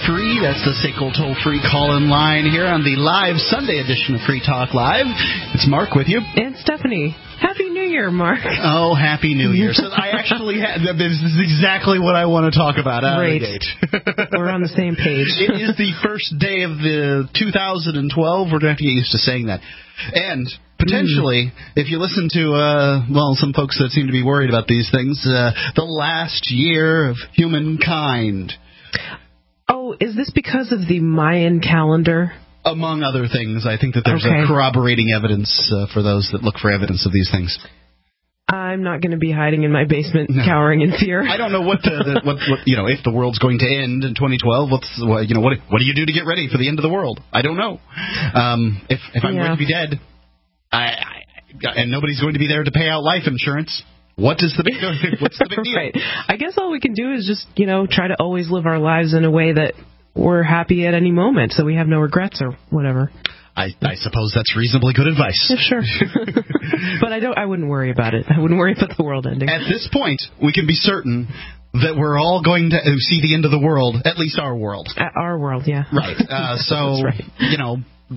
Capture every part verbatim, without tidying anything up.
toll-free. That's the S A C L toll-free call-in line here on the live Sunday edition of Free Talk Live. It's Mark with you. And Stephanie. Happy New Year, Mark. Oh, Happy New Year. So I actually had, this is exactly what I want to talk about out Great. of the gate. We're on the same page. It is the first day of the two thousand twelve. We're going to have to get used to saying that. And potentially, mm. if you listen to, uh, well, some folks that seem to be worried about these things, uh, the last year of humankind. Oh, is this because of the Mayan calendar? Among other things, I think that there's okay. a corroborating evidence uh, for those that look for evidence of these things. I'm not going to be hiding in my basement, no. cowering in fear. I don't know what the, the what, what you know if the world's going to end in twenty twelve. What's what, you know what what do you do to get ready for the end of the world? I don't know. Um, if if I'm yeah. going to be dead, I, I and nobody's going to be there to pay out life insurance. What is the big what's the big deal? Right. I guess all we can do is just you know try to always live our lives in a way that we're happy at any moment, so we have no regrets or whatever. I, I suppose that's reasonably good advice. Yeah, sure. But I don't. I wouldn't worry about it. I wouldn't worry about the world ending. At this point, we can be certain that we're all going to see the end of the world, at least our world. At our world, yeah. Right. Uh, so, that's right. you know,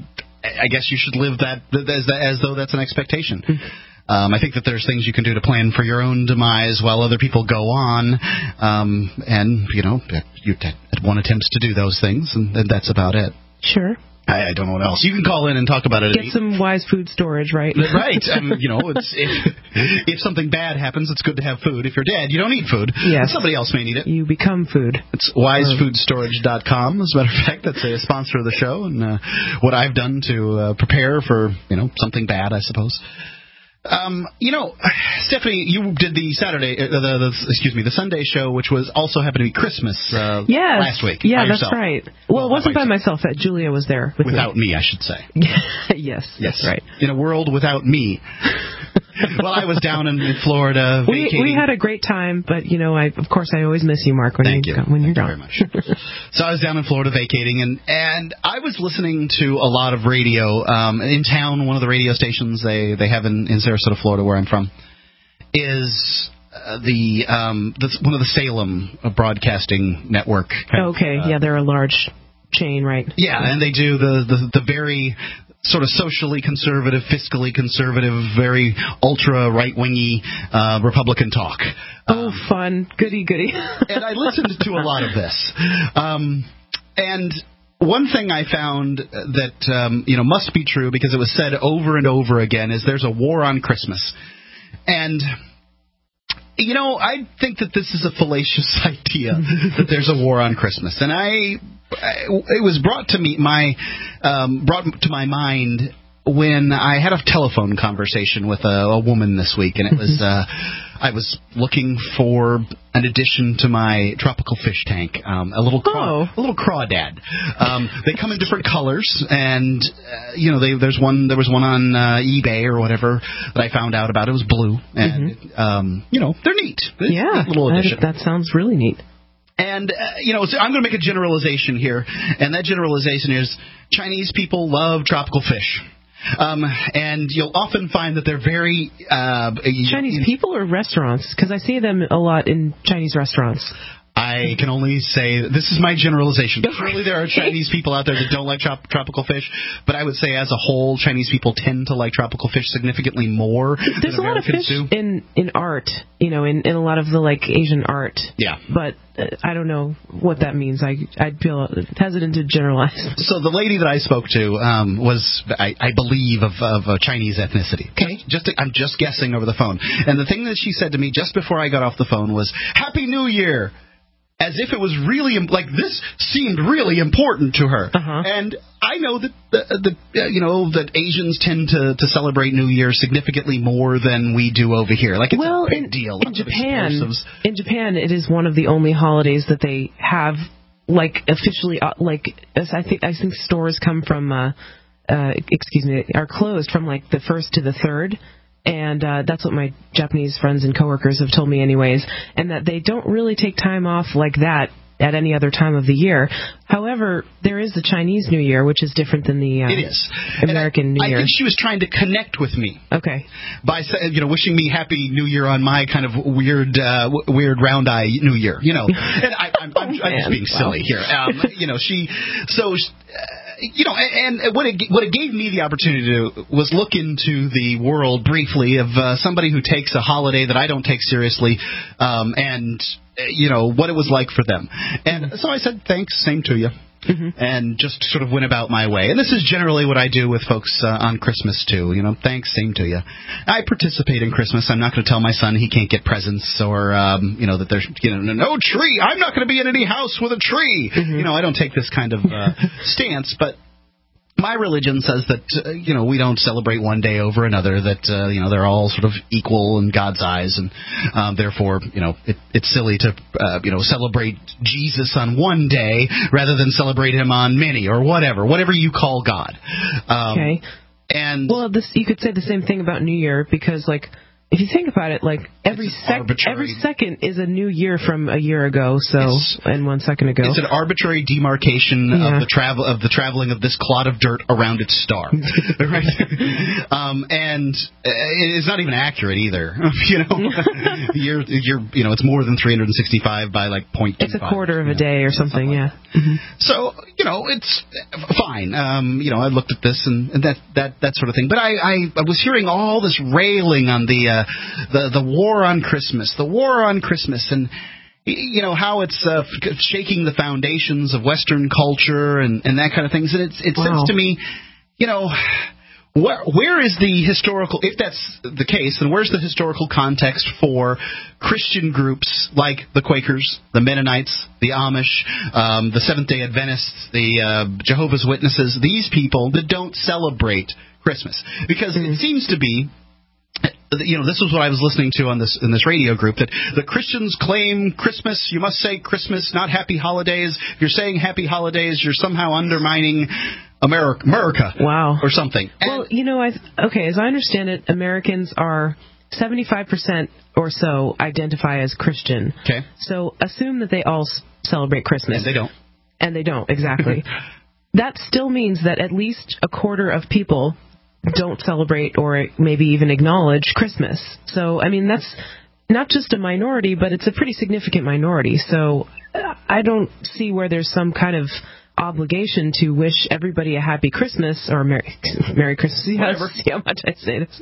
I guess you should live that as, as though that's an expectation. Um, I think that there's things you can do to plan for your own demise while other people go on. Um, and, you know, you t- one attempts to do those things, and, and that's about it. Sure. I, I don't know what else. You can call in and talk about it. Get some wise food storage, right? Right. Um, you know, it's, if, if something bad happens, it's good to have food. If you're dead, you don't need food. Yes. Somebody else may need it. You become food. It's wise food storage dot com, as a matter of fact. That's a sponsor of the show, and uh, what I've done to uh, prepare for, you know, something bad, I suppose. Um, you know, Stephanie, you did the Saturday, uh, the, the excuse me, the Sunday show, which was also happened to be Christmas uh, yes. last week. Yeah, by that's yourself. right. Well, well it wasn't by yourself. myself. That Julia was there with without me. me, I should say. yes, yes, that's right. In a world without me. Well, I was down in, in Florida vacating. We, we had a great time, but you know, I of course I always miss you, Mark, when Thank you, you. when you're Thank gone. you very much. So I was down in Florida vacating, and and I was listening to a lot of radio um, in town. One of the radio stations they they have in, in Sarasota, Florida, where I'm from, is uh, the um the, one of the Salem broadcasting network. Okay, uh, yeah, they're a large chain, right? Yeah, and they do the the, the very sort of socially conservative, fiscally conservative, very ultra right-wingy uh, Republican talk. Oh, um, fun. Goody, goody. And I listened to a lot of this. Um, and one thing I found that, um, you know, must be true because it was said over and over again is there's a war on Christmas. And, you know, I think that this is a fallacious idea that there's a war on Christmas. And I... It was brought to me my um, brought to my mind when I had a telephone conversation with a, a woman this week, and it was uh, I was looking for an addition to my tropical fish tank, um, a little craw, oh. a little crawdad. Um, they come in different colors, and uh, you know, they, there's one there was one on uh, eBay or whatever that I found out about. It was blue, and mm-hmm. um, you know, they're neat. Yeah, a little addition. That, that sounds really neat. And, uh, you know, so I'm going to make a generalization here, and that generalization is Chinese people love tropical fish. Um, and you'll often find that they're very... Uh, Chinese in, people or restaurants? Because I see them a lot in Chinese restaurants. I can only say this is my generalization. Surely there are Chinese people out there that don't like trop- tropical fish, but I would say as a whole, Chinese people tend to like tropical fish significantly more There's than a lot of fish do. in in art, you know, in, in a lot of the like Asian art. Yeah. But uh, I don't know what that means. I I'd feel hesitant to generalize. So the lady that I spoke to um, was, I, I believe, of, of a Chinese ethnicity. Okay. Just, just I'm just guessing over the phone. And the thing that she said to me just before I got off the phone was, "Happy New Year." As if it was really, like, this seemed really important to her. Uh-huh. And I know that, the, the, you know, that Asians tend to, to celebrate New Year significantly more than we do over here. Like, it's well, a big in, deal. In Japan, in Japan, it is one of the only holidays that they have, like, officially, uh, like, I think, I think stores come from, uh, uh, excuse me, are closed from, like, the first to the third. And uh, that's what my Japanese friends and coworkers have told me anyways, and that they don't really take time off like that at any other time of the year. However, there is the Chinese New Year, which is different than the uh, it is. American I, New I Year. I think she was trying to connect with me. Okay. By you know wishing me Happy New Year on my kind of weird uh, w- weird round eye New Year, you know. And I, I'm, I'm, oh, I'm just being silly here. Um, you know, she so. Uh, You know, and, and what it what it gave me the opportunity to do was look into the world briefly of uh, somebody who takes a holiday that I don't take seriously, um, and uh, you know what it was like for them. And so I said, "Thanks, same to you." Mm-hmm. And just sort of went about my way. And this is generally what I do with folks uh, on Christmas, too. You know, thanks, same to you. I participate in Christmas. I'm not going to tell my son he can't get presents or, um, you know, that there's, you know, no tree. I'm not going to be in any house with a tree. Mm-hmm. You know, I don't take this kind of uh, stance, but my religion says that, uh, you know, we don't celebrate one day over another, that, uh, you know, they're all sort of equal in God's eyes, and um, therefore, you know, it, it's silly to, uh, you know, celebrate Jesus on one day rather than celebrate him on many or whatever, whatever you call God. Um, okay. And well, this you could say the same thing about New Year, because, like, if you think about it, like every sec- every second is a new year from a year ago, so it's, and one second ago. It's an arbitrary demarcation yeah. of the travel of the traveling of this clod of dirt around its star, right? um, and it's not even accurate either. You know, you're, you're you know it's more than three hundred sixty-five by like point. It's a quarter of a day or something, something yeah. Like mm-hmm. So you know it's fine. Um, you know I looked at this and, and that that that sort of thing, but I, I I was hearing all this railing on the. Uh, the the war on Christmas, the war on Christmas, and you know how it's uh, shaking the foundations of Western culture and, and that kind of things. And it it wow. seems to me, you know, where where is the historical? If that's the case, then where's the historical context for Christian groups like the Quakers, the Mennonites, the Amish, um, the Seventh Day Adventists, the uh, Jehovah's Witnesses? These people that don't celebrate Christmas, because mm-hmm. it seems to be. You know, this was what I was listening to on this in this radio group, that the Christians claim Christmas. You must say Christmas, not Happy Holidays. If you're saying Happy Holidays, you're somehow undermining America, America wow. or something. Well, and, you know, I okay, as I understand it, Americans are seventy-five percent or so identify as Christian. Okay. So assume that they all s- celebrate Christmas. And they don't. And they don't, exactly. That still means that at least a quarter of people don't celebrate or maybe even acknowledge Christmas. So, I mean, that's not just a minority, but it's a pretty significant minority. So I don't see where there's some kind of obligation to wish everybody a happy Christmas or Merry, Merry Christmas. Whatever. See how much I say this.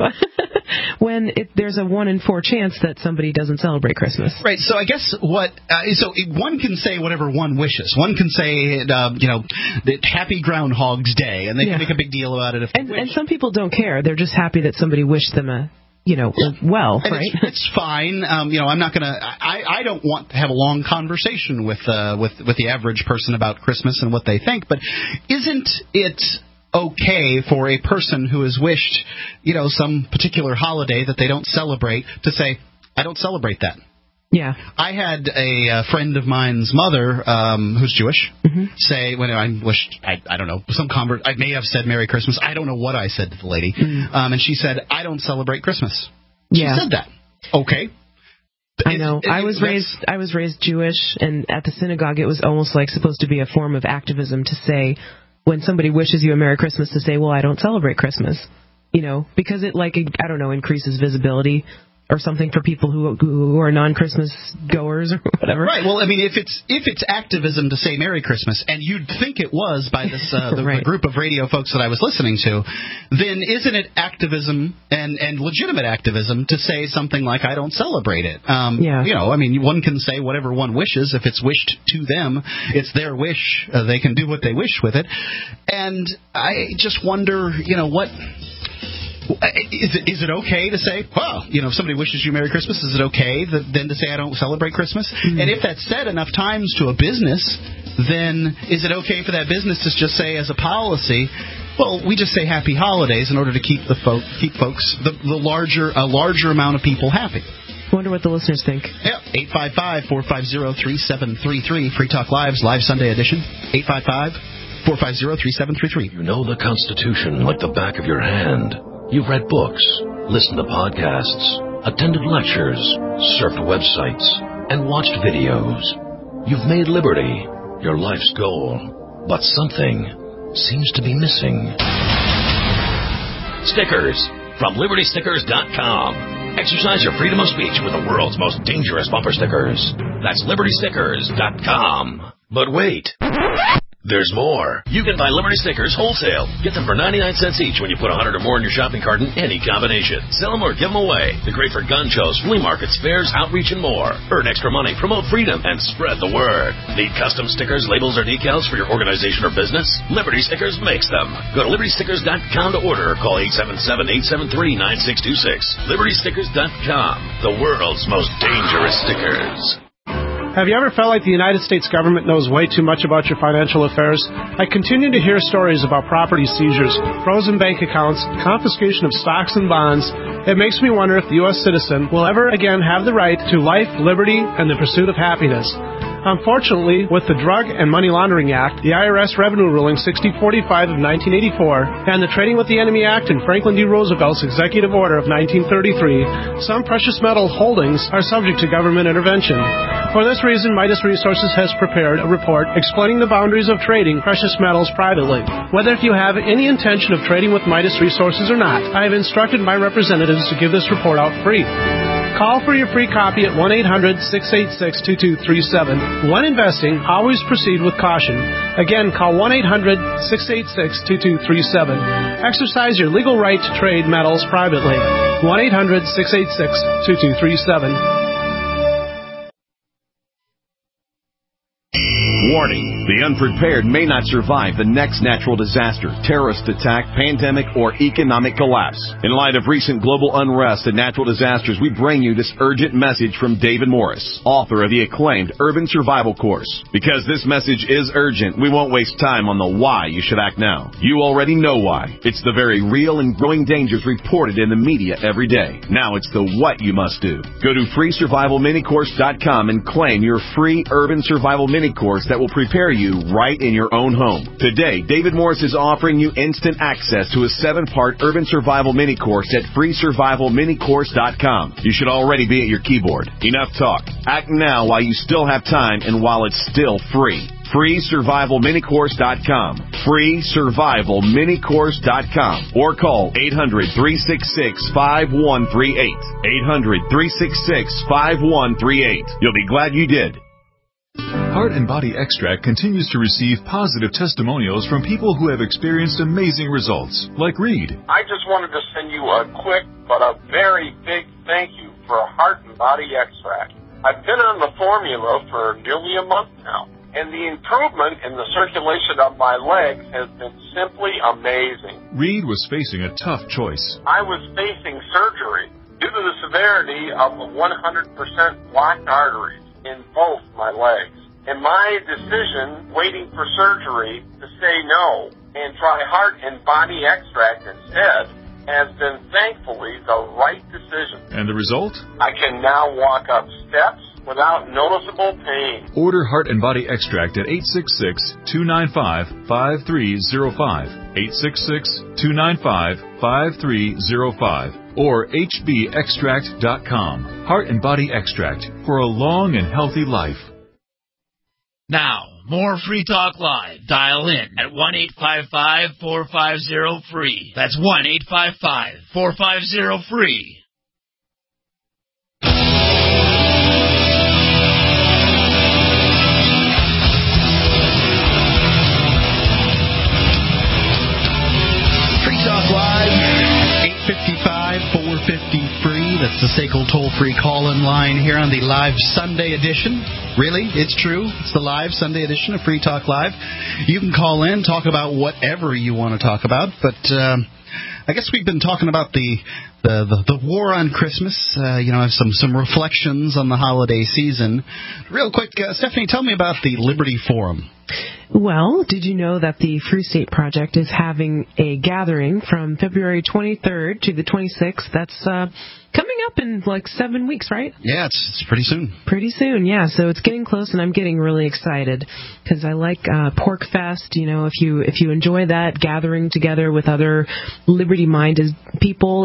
When it, there's a one in four chance that somebody doesn't celebrate Christmas. Right. So I guess what uh, so one can say whatever one wishes. One can say uh, you know that Happy Groundhog's Day, and they yeah. can make a big deal about it. If and, and some people don't care. They're just happy that somebody wished them a. You know, well, and right? It's, it's fine. Um, you know, I'm not gonna. I, I don't want to have a long conversation with uh, with with the average person about Christmas and what they think. But isn't it okay for a person who has wished, you know, some particular holiday that they don't celebrate to say, I don't celebrate that? Yeah. I had a, a friend of mine's mother, um, who's Jewish, mm-hmm. say when I wished, I, I don't know, some convert, I may have said Merry Christmas. I don't know what I said to the lady. Mm-hmm. Um, and she said, I don't celebrate Christmas. She yeah. said that. Okay. I know. It, it, I was raised. I was raised Jewish, and at the synagogue, it was almost like supposed to be a form of activism to say, when somebody wishes you a Merry Christmas, to say, "Well, I don't celebrate Christmas," you know, because it like I don't know increases visibility or something for people who who are non-Christmas goers or whatever. Right. Well, I mean, if it's if it's activism to say Merry Christmas, and you'd think it was by this uh, the, right. the group of radio folks that I was listening to, then isn't it activism and, and legitimate activism to say something like I don't celebrate it? Um, yeah. You know, I mean, one can say whatever one wishes. If it's wished to them, it's their wish. Uh, they can do what they wish with it. And I just wonder, you know, what. Is it is it okay to say, well, you know, if somebody wishes you Merry Christmas, is it okay that, then to say I don't celebrate Christmas? Mm-hmm. And if that's said enough times to a business, then is it okay for that business to just say as a policy, well, we just say Happy Holidays in order to keep the folk, keep folks, the, the larger a larger amount of people happy? I wonder what the listeners think. Yeah, eight five five, four five zero, three seven three three, Free Talk Live's Live Sunday Edition, eight five five, four five zero, three seven three three. You know the Constitution like the back of your hand. You've read books, listened to podcasts, attended lectures, surfed websites, and watched videos. You've made liberty your life's goal, but something seems to be missing. Stickers from Liberty Stickers dot com. Exercise your freedom of speech with the world's most dangerous bumper stickers. That's Liberty Stickers dot com. But wait. There's more. You can buy Liberty stickers wholesale. Get them for ninety-nine cents each when you put one hundred or more in your shopping cart in any combination. Sell them or give them away. They're great for gun shows, flea markets, fairs, outreach, and more. Earn extra money, promote freedom, and spread the word. Need custom stickers, labels, or decals for your organization or business? Liberty Stickers makes them. Go to Liberty Stickers dot com to order or call eight seven seven, eight seven three, nine six two six. Liberty Stickers dot com. The world's most dangerous stickers. Have you ever felt like the United States government knows way too much about your financial affairs? I continue to hear stories about property seizures, frozen bank accounts, confiscation of stocks and bonds. It makes me wonder if the U S citizen will ever again have the right to life, liberty, and the pursuit of happiness. Unfortunately, with the Drug and Money Laundering Act, the I R S Revenue Ruling sixty forty-five of nineteen eighty-four, and the Trading with the Enemy Act and Franklin D. Roosevelt's Executive Order of nineteen thirty-three, some precious metal holdings are subject to government intervention. For this reason, Midas Resources has prepared a report explaining the boundaries of trading precious metals privately. Whether if you have any intention of trading with Midas Resources or not, I have instructed my representatives to give this report out free. Call for your free copy at one eight hundred, six eight six, two two three seven. When investing, always proceed with caution. Again, call one eight hundred, six eight six, two two three seven. Exercise your legal right to trade metals privately. one eight hundred, six eight six, two two three seven. Warning, the unprepared may not survive the next natural disaster, terrorist attack, pandemic, or economic collapse. In light of recent global unrest and natural disasters, we bring you this urgent message from David Morris, author of the acclaimed Urban Survival Course. Because this message is urgent, we won't waste time on the why you should act now. You already know why. It's the very real and growing dangers reported in the media every day. Now it's the what you must do. Go to free survival mini course dot com and claim your free Urban Survival Mini Course that will prepare you right in your own home. Today, David Morris is offering you instant access to a seven-part Urban Survival Mini Course at free survival mini course dot com. You should already be at your keyboard. Enough talk. Act now while you still have time and while it's still free. free survival mini course dot com. free survival mini course dot com. Or call eight hundred, three six six, five one three eight. eight hundred, three six six, five one three eight. You'll be glad you did. Heart and Body Extract continues to receive positive testimonials from people who have experienced amazing results, like Reed. I just wanted to send you a quick but a very big thank you for Heart and Body Extract. I've been on the formula for nearly a month now, and the improvement in the circulation of my legs has been simply amazing. Reed was facing a tough choice. I was facing surgery due to the severity of the one hundred percent blocked arteries in both my legs. And my decision, waiting for surgery, to say no and try Heart and Body Extract instead, has been thankfully the right decision. And the result? I can now walk up steps without noticeable pain. Order Heart and Body Extract at eight six six, two nine five, five three zero five, eight six six, two nine five, five three zero five, or H B extract dot com. Heart and Body Extract for a long and healthy life. Now, more Free Talk Live. Dial in at one eight five five, four five zero, free. That's one eight five five, four five zero, free. Free Talk Live, eight fifty-five, four fifty, free. That's the S A C L toll-free call-in line here on the live Sunday edition. Really, it's true. It's the live Sunday edition of Free Talk Live. You can call in, talk about whatever you want to talk about, but um, I guess we've been talking about the the, the, the war on Christmas, uh, you know, some, some reflections on the holiday season. Real quick, uh, Stephanie, tell me about the Liberty Forum. Well, did you know that the Free State Project is having a gathering from February twenty-third to the twenty-sixth? That's uh, coming up in like seven weeks, right? Yeah, it's, it's pretty soon. Pretty soon, yeah. So it's getting close, and I'm getting really excited because I like uh, Pork Fest. You know, if you if you enjoy that, gathering together with other liberty-minded people in the same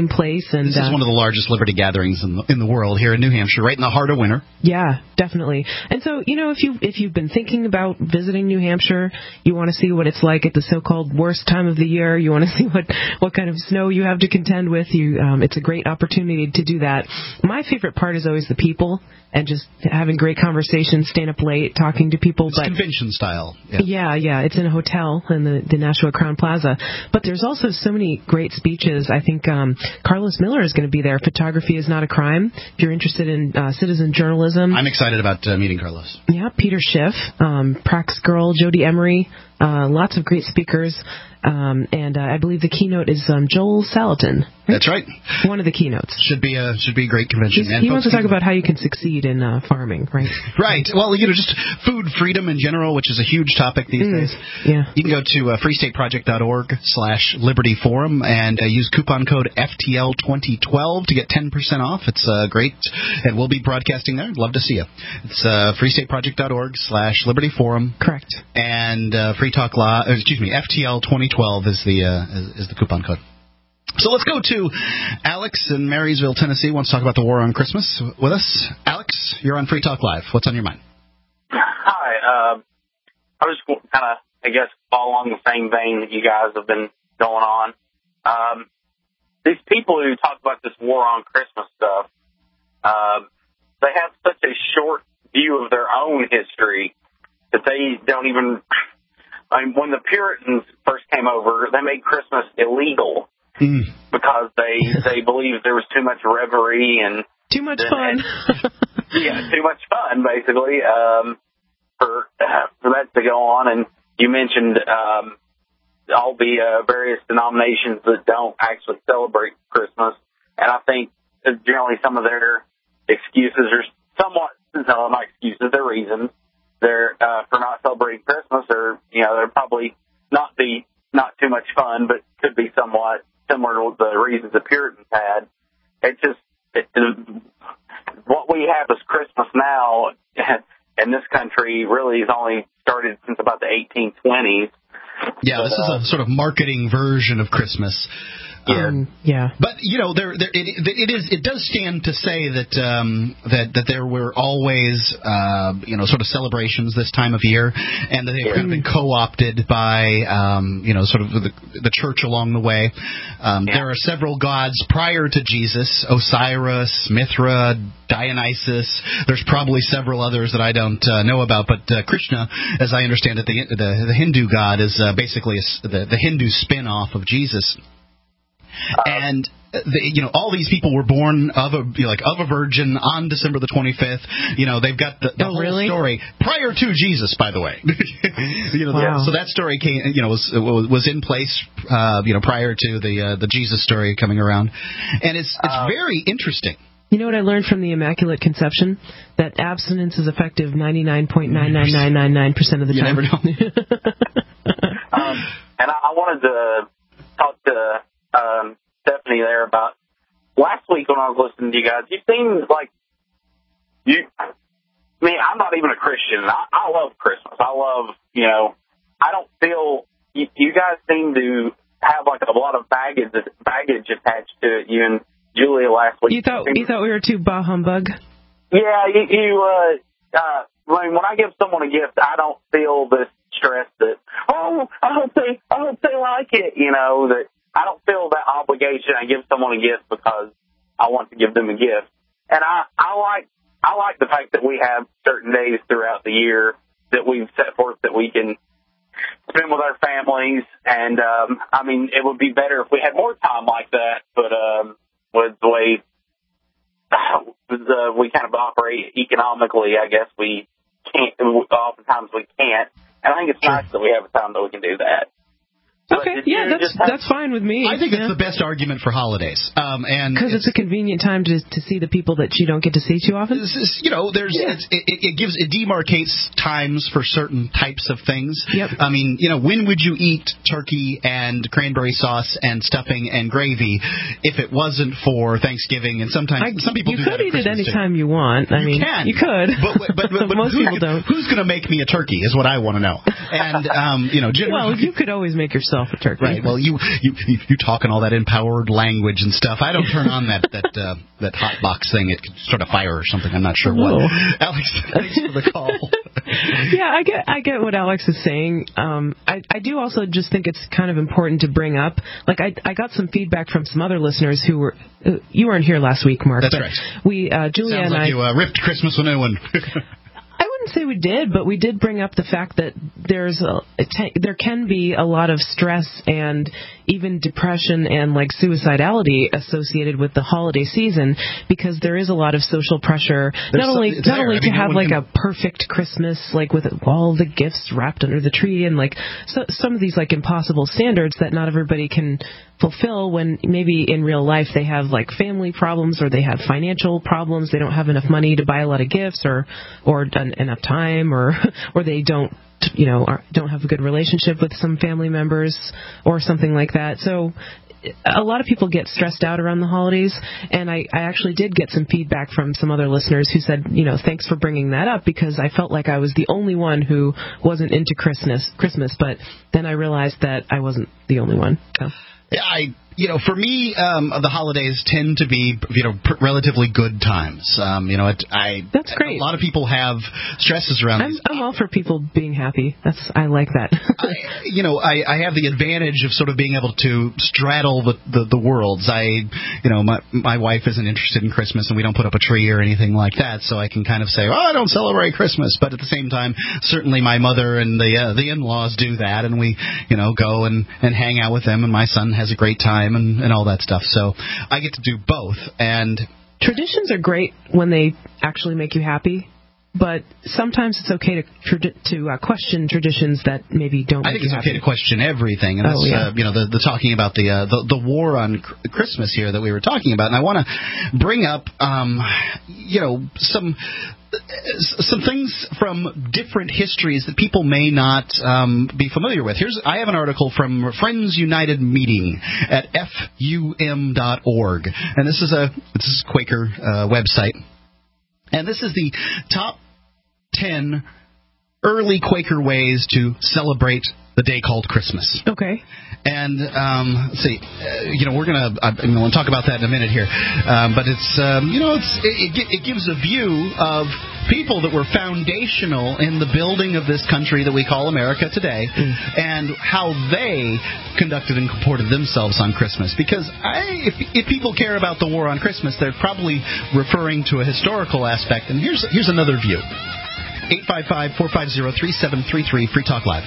same place. And this is uh, one of the largest Liberty gatherings in the, in the world here in New Hampshire, right in the heart of winter. Yeah, definitely. And so, you know, if you if you've been thinking about visiting New Hampshire, you want to see what it's like at the so-called worst time of the year. You want to see what what kind of snow you have to contend with. You, um, it's a great opportunity to do that. My favorite part is always the people and just having great conversations, staying up late, talking to people. It's but convention style. Yeah. yeah, yeah. It's in a hotel in the, the Nashua Crown Plaza. But there's also so many great speeches. I think um, Carlos Miller is going to be there. Photography is not a crime. If you're interested in uh, citizen journalism. I'm excited about uh, meeting Carlos. Yeah, Peter Schiff, um, Prax Girl, Jody Emery, uh, lots of great speakers. Um, and uh, I believe the keynote is um, Joel Salatin. Right? That's right. One of the keynotes. Should be a should be a great convention. He's, he wants to talk about how you can succeed in uh, farming, right? Right. Well, you know, just food freedom in general, which is a huge topic these mm, days. Yeah. You can go to uh, free state project dot org slash Liberty Forum and uh, use coupon code F T L twenty twelve to get ten percent off. It's uh, great, and we'll be broadcasting there. Love to see you. It's uh, free state project dot org slash Liberty Forum. Correct. And uh, Free Talk Law, excuse me, F T L twenty twelve is the uh, is, is the coupon code. So let's go to Alex in Marysville, Tennessee. Wants to talk about the war on Christmas with us. Alex, you're on Free Talk Live. What's on your mind? Hi. Um, I was kind of, I guess, follow along the same vein that you guys have been going on. Um, these people who talk about this war on Christmas stuff, um, they have such a short view of their own history that they don't even... I mean, when the Puritans first came over, they made Christmas illegal mm. because they they believed there was too much revelry and too much fun. yeah, too much fun, basically, um, for uh, for that to go on. And you mentioned um, all the uh, various denominations that don't actually celebrate Christmas, and I think generally some of their excuses are somewhat, no, not excuses, their reasons. They're uh, for not celebrating Christmas, or you know, they're probably not be not too much fun, but could be somewhat similar to the reasons the Puritans had. It's just it, it, what we have as Christmas now in this country really has only started since about the eighteen twenties. Yeah, but, this is uh, a sort of marketing version of Christmas. Yeah, um, yeah. But you know, there, there it, it is. It does stand to say that um, that that there were always, uh, you know, sort of celebrations this time of year, and that they've yeah. kind of been co-opted by, um, you know, sort of the, the church along the way. Um, yeah. There are several gods prior to Jesus: Osiris, Mithra, Dionysus. There's probably several others that I don't uh, know about, but uh, Krishna, as I understand it, the the, the Hindu god, is uh, basically a, the the Hindu spin-off of Jesus. And the, you know, all these people were born of a you know, like of a virgin on December the twenty-fifth. You know, they've got the, the oh, whole really? story prior to Jesus, by the way. you know, wow. the, so that story came, you know, was was in place, uh, you know, prior to the uh, the Jesus story coming around, and it's it's uh, very interesting. You know what I learned from the Immaculate Conception? That abstinence is effective ninety-nine point nine nine nine nine nine percent of the you time. Never know. um, and I, I wanted to talk to. Um, Stephanie there about last week when I was listening to you guys. You seem like you. I mean, I'm not even a Christian. I, I love Christmas. I love, you know. I don't feel you, you guys seem to have like a lot of baggage baggage attached to it. You and Julia last week. You thought you thought we were too bah humbug? Yeah, you. you uh, uh, I mean, when I give someone a gift, I don't feel this stress that oh, I hope they, I hope they like it. You know that. I don't feel that obligation. I give someone a gift because I want to give them a gift. And I, I like I like the fact that we have certain days throughout the year that we've set forth that we can spend with our families. And, um, I mean, it would be better if we had more time like that. But um, with the way uh, we kind of operate economically, I guess we can't. Oftentimes we can't. And I think it's nice that we have a time that we can do that. Okay, yeah, that's have, that's fine with me. I think yeah. it's the best argument for holidays, um, and because it's, it's a convenient time to to see the people that you don't get to see too often. This is, you know, there's yeah. it's, it, it gives it demarcates times for certain types of things. Yep. I mean, you know, when would you eat turkey and cranberry sauce and stuffing and gravy if it wasn't for Thanksgiving? And sometimes I, some people you do could that eat it anytime you want. I you mean, can. you could, but but, but, but most who, people don't. Who's going to make me a turkey? Is what I want to know. And um, you know, well, you could always make yourself. myself a turkey. Right. Well, you you you talking all that empowered language and stuff. I don't turn on that that uh, that hot box thing. It could start a fire or something. I'm not sure Whoa. what. Alex, thanks for the call. Yeah, I get I get what Alex is saying. Um, I I do also just think it's kind of important to bring up. Like I I got some feedback from some other listeners who were uh, you weren't here last week, Mark. That's but right. We uh, Julia Sounds and like I. you uh, ripped Christmas with a new one. I wouldn't say we did, but we did bring up the fact that there's a, there can be a lot of stress and even depression and like suicidality associated with the holiday season because there is a lot of social pressure. There's not only some, not only I to mean, have no like can... a perfect Christmas, like with all the gifts wrapped under the tree and like so, some of these like impossible standards that not everybody can fulfill when maybe in real life they have like family problems or they have financial problems. They don't have enough money to buy a lot of gifts or or enough time or or they don't you know are, don't have a good relationship with some family members or something like that. So a lot of people get stressed out around the holidays, and I, I actually did get some feedback from some other listeners who said, you know, thanks for bringing that up because I felt like I was the only one who wasn't into Christmas, Christmas, but then I realized that I wasn't the only one. So. Yeah, I, you know, for me, um, the holidays tend to be, you know, pr- relatively good times. Um, you know, it, I. That's great. A lot of people have stresses around. I'm, these. I'm all for people being happy. That's I like that. I, you know, I, I have the advantage of sort of being able to straddle the, the, the worlds. I, you know, my my wife isn't interested in Christmas, and we don't put up a tree or anything like that. So I can kind of say, oh, I don't celebrate Christmas, but at the same time, certainly my mother and the uh, the in-laws do that, and we, you know, go and, and hang out with them, and my son has a great time and, and all that stuff. So I get to do both. And traditions are great when they actually make you happy, but sometimes it's okay to to uh, question traditions that maybe don't. I make think it's you okay happy. to question everything, and that's oh, yeah. uh, you know the, the talking about the, uh, the the war on cr- Christmas here that we were talking about, and I want to bring up um, you know some. Some things from different histories that people may not um, be familiar with. Here's I have an article from Friends United Meeting at F U M dot org, and this is a this is a Quaker uh, website, and this is the top ten early Quaker ways to celebrate the day called Christmas. Okay. And um, let's see, uh, you know, we're gonna I'm going to talk about that in a minute here, um, but it's um, you know, it's it, it gives a view of people that were foundational in the building of this country that we call America today, mm. and how they conducted and comported themselves on Christmas. Because I, if, if people care about the war on Christmas, they're probably referring to a historical aspect. And here's here's another view. eight five five, four five zero, three seven three three, Free Talk Live.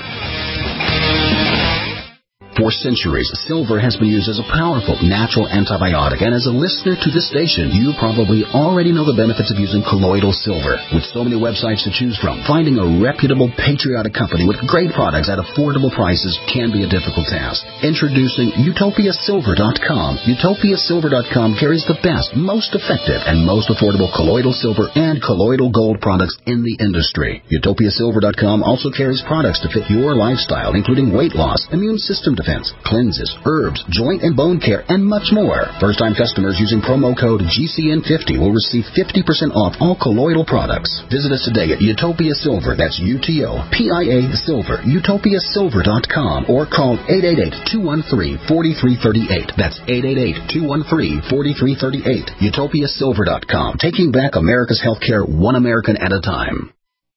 For centuries, silver has been used as a powerful natural antibiotic, and as a listener to this station, you probably already know the benefits of using colloidal silver. With so many websites to choose from, finding a reputable, patriotic company with great products at affordable prices can be a difficult task. Introducing Utopia Silver dot com. Utopia Silver dot com carries the best, most effective, and most affordable colloidal silver and colloidal gold products in the industry. Utopia Silver dot com also carries products to fit your lifestyle, including weight loss, immune system defense, cleanses, herbs, joint and bone care, and much more. First-time customers using promo code G C N fifty will receive fifty percent off all colloidal products. Visit us today at Utopia Silver, that's U T O P I A Silver, Utopia Silver dot com, or call eight eight eight, two one three, four three three eight. That's eight eight eight, two one three, four three three eight. Utopia Silver dot com, taking back America's healthcare one American at a time.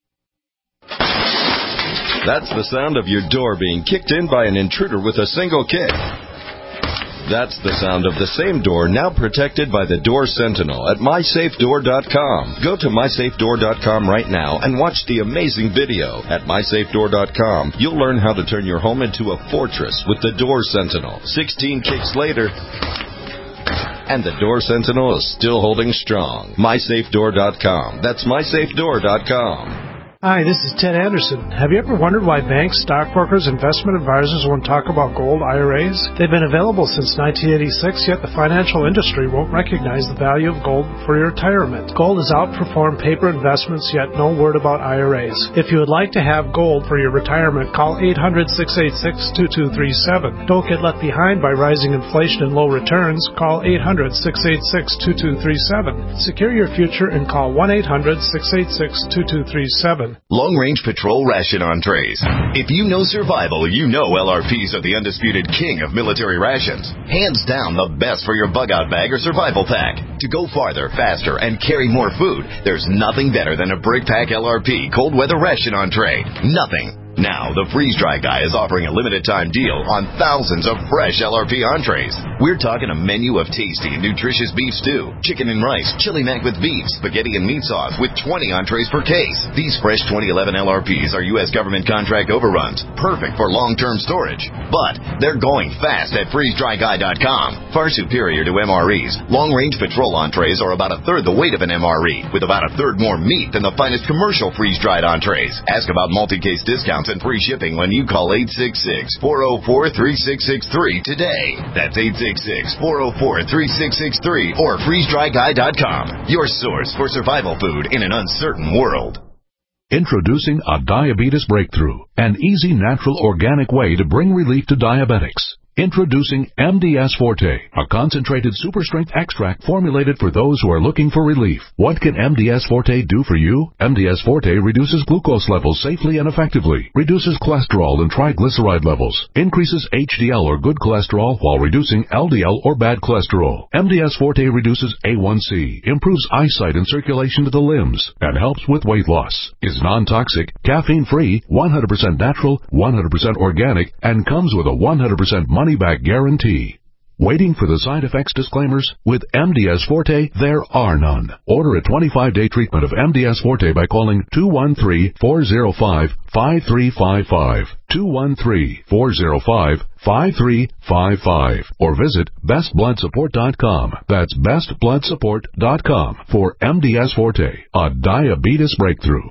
That's the sound of your door being kicked in by an intruder with a single kick. That's the sound of the same door now protected by the Door Sentinel at my safe door dot com. Go to my safe door dot com right now and watch the amazing video. At my safe door dot com, you'll learn how to turn your home into a fortress with the Door Sentinel. sixteen kicks later, and the Door Sentinel is still holding strong. my safe door dot com. That's my safe door dot com. Hi, this is Ted Anderson. Have you ever wondered why banks, stockbrokers, investment advisors won't talk about gold I R As? They've been available since nineteen eighty-six, yet the financial industry won't recognize the value of gold for your retirement. Gold has outperformed paper investments, yet no word about I R As. If you would like to have gold for your retirement, call eight hundred, six eight six, two two three seven. Don't get left behind by rising inflation and low returns. Call eight hundred, six eight six, two two three seven. Secure your future and call one eight hundred, six eight six, two two three seven. seven. Long Range Patrol Ration Entrees. If you know survival, you know L R Ps are the undisputed king of military rations. Hands down the best for your bug-out bag or survival pack. To go farther, faster, and carry more food, there's nothing better than a Brick Pack L R P cold weather ration entree. Nothing. Now, the Freeze Dry Guy is offering a limited-time deal on thousands of fresh L R P entrees. We're talking a menu of tasty and nutritious beef stew, chicken and rice, chili mac with beef, spaghetti and meat sauce with twenty entrees per case. These fresh twenty eleven L R Ps are U S government contract overruns, perfect for long-term storage. But they're going fast at freeze dry guy dot com. Far superior to M R Es, long-range patrol entrees are about a third the weight of an M R E, with about a third more meat than the finest commercial freeze-dried entrees. Ask about multi-case discounts and free shipping when you call eight six six, four oh four, three six six three today. That's eight six six, four oh four, three six six three or freeze dry guy dot com. Your source for survival food in an uncertain world. Introducing a diabetes breakthrough, an easy, natural, organic way to bring relief to diabetics. Introducing M D S Forte, a concentrated super-strength extract formulated for those who are looking for relief. What can M D S Forte do for you? M D S Forte reduces glucose levels safely and effectively, reduces cholesterol and triglyceride levels, increases H D L or good cholesterol while reducing L D L or bad cholesterol. M D S Forte reduces A one C, improves eyesight and circulation to the limbs, and helps with weight loss. Is non-toxic, caffeine-free, one hundred percent natural, one hundred percent organic, and comes with a one hundred percent money money-back guarantee. Waiting for the side effects disclaimers? With M D S Forte, there are none. Order a twenty-five day treatment of M D S Forte by calling two one three, four oh five, five three five five, two one three, four oh five, five three five five, or visit best blood support dot com. That's best blood support dot com for M D S Forte, a diabetes breakthrough.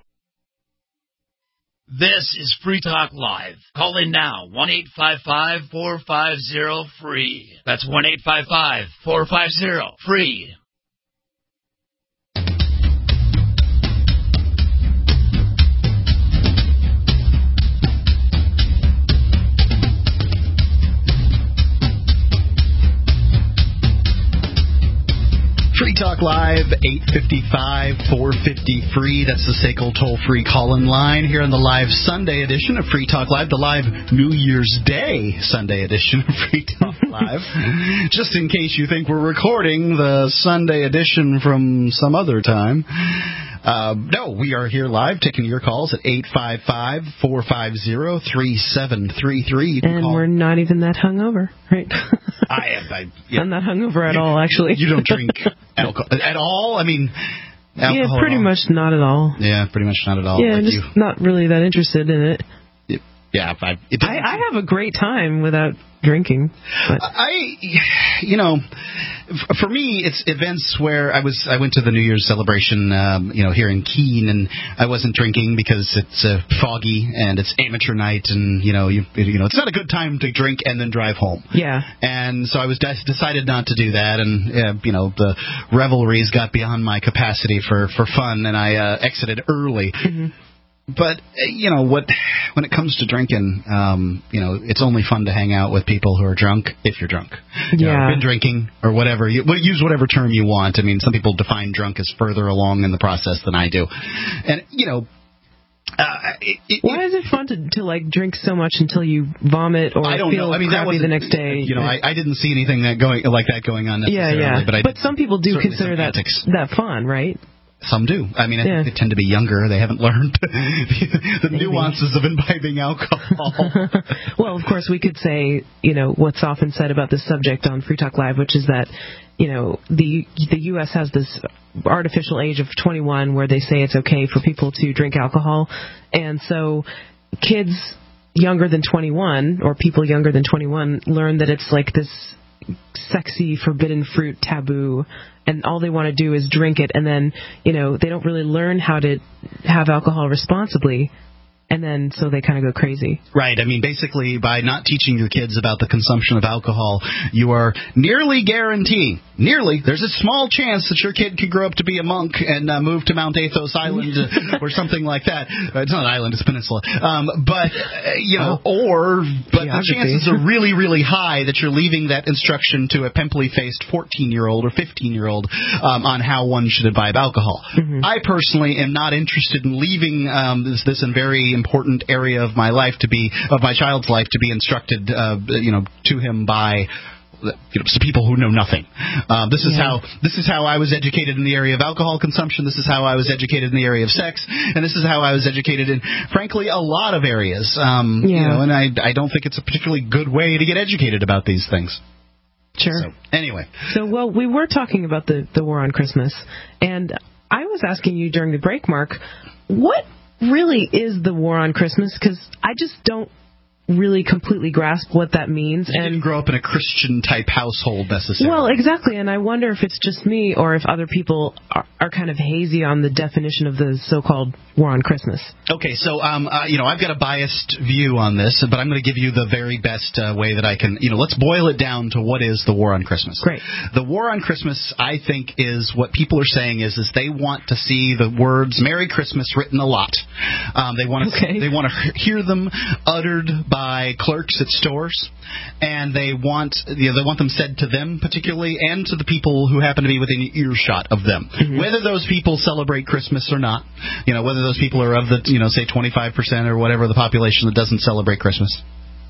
This is Free Talk Live. Call in now, one eight five five, four five zero, free. That's one eight five five, four five zero, free. Free Talk Live, eight five five, four five zero, free. That's the S A C L toll-free call-in line here on the live Sunday edition of Free Talk Live, the live New Year's Day Sunday edition of Free Talk Live. Just in case you think we're recording the Sunday edition from some other time. Uh, no, we are here live taking your calls at eight five five, four five zero, three seven three three. And call. We're not even that hungover, right? I am. I, yeah. I'm not hungover at you, all, actually. You don't drink alcohol at all? I mean, alcohol yeah, pretty much not at all. Yeah, pretty much not at all. Yeah, like just you. Not really that interested in it. it yeah, I, it I, I have a great time without drinking. But. I, you know, for me, it's events where I was. I went to the New Year's celebration, um, you know, here in Keene, and I wasn't drinking because it's uh, foggy and it's amateur night, and you know, you, you know, it's not a good time to drink and then drive home. Yeah. And so I was de- decided not to do that, and uh, you know, the revelries got beyond my capacity for for fun, and I uh, exited early. Mm-hmm. But, you know, what when it comes to drinking, um, you know, it's only fun to hang out with people who are drunk, if you're drunk. You yeah. know, been drinking or whatever. You, use whatever term you want. I mean, some people define drunk as further along in the process than I do. And, you know... Uh, it, it, Why is it fun to, to, like, drink so much until you vomit or I don't feel know. I mean, crappy the next day? You know, I, I didn't see anything that going like that going on necessarily. Yeah, yeah. But, I but some people do consider that antics. that fun, right? Some do. I mean, I yeah. think they tend to be younger. They haven't learned the, the nuances of imbibing alcohol. Well, of course, we could say, you know, what's often said about this subject on Free Talk Live, which is that, you know, the the U S has this artificial age of twenty-one where they say it's okay for people to drink alcohol. And so kids younger than twenty-one or people younger than twenty-one learn that it's like this sexy forbidden fruit taboo, and all they want to do is drink it, and then, you know, they don't really learn how to have alcohol responsibly and then so they kind of go crazy. Right. I mean, basically, by not teaching your kids about the consumption of alcohol, you are nearly guaranteeing, nearly, there's a small chance that your kid could grow up to be a monk and uh, move to Mount Athos Island or something like that. Uh, it's not an island, it's a peninsula. Um, but, uh, you know, oh. or, but the chances are really, really high that you're leaving that instruction to a pimply-faced fourteen-year-old or fifteen-year-old um, on how one should imbibe alcohol. Mm-hmm. I personally am not interested in leaving um, this, this very important area of my life to be, of my child's life to be instructed, uh, you know, to him by you know, some people who know nothing. Uh, this is yeah. how this is how I was educated in the area of alcohol consumption. This is how I was educated in the area of sex, and this is how I was educated in, frankly, a lot of areas. Um, yeah. You know, and I I don't think it's a particularly good way to get educated about these things. Sure. So, anyway. So, well, we were talking about the the war on Christmas, and I was asking you during the break, Mark, what really is the war on Christmas? Because I just don't really completely grasp what that means. You and didn't grow up in a Christian-type household, necessarily. Well, exactly, and I wonder if it's just me or if other people are, are kind of hazy on the definition of the so-called war on Christmas. Okay, so, um, uh, you know, I've got a biased view on this, but I'm going to give you the very best uh, way that I can, you know, let's boil it down to what is the war on Christmas. Great. The war on Christmas, I think, is what people are saying is, is they want to see the words Merry Christmas written a lot. Um, they want to okay. they want to hear them uttered by by clerks at stores, and they want you know, they want them said to them particularly, and to the people who happen to be within earshot of them. Mm-hmm. Whether those people celebrate Christmas or not, you know, whether those people are of the you know say twenty-five percent or whatever the population that doesn't celebrate Christmas.